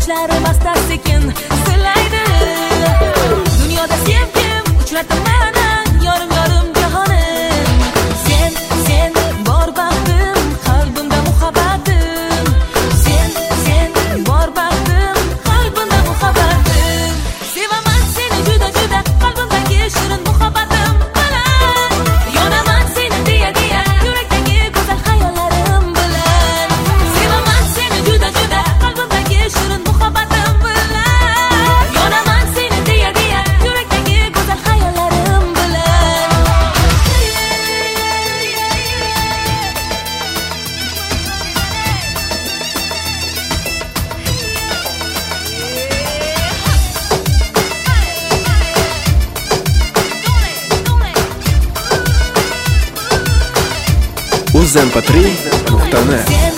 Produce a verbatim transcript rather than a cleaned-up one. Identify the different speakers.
Speaker 1: sochlarim asta sekin silaydi. Dunyoda sevgim uchrataman yorim yorim jahonim. Sen, sen bor baxtim, qalbimda muhabbatim. Sen, sen bor baxtim, qalbimda muhabbatim. Sevaman seni juda juda, qalbimdagi shirin muhabbatim bilan. Yonaman seni deya deya, yurakdagi go'zal xayollarim bilan. Sevaman seni juda juda, qalbimdagi shirin muhabbatim bilan. Yonaman seni deya deya, yurakdagi go'zal xayollarim bilan.
Speaker 2: uz m p три nuqta net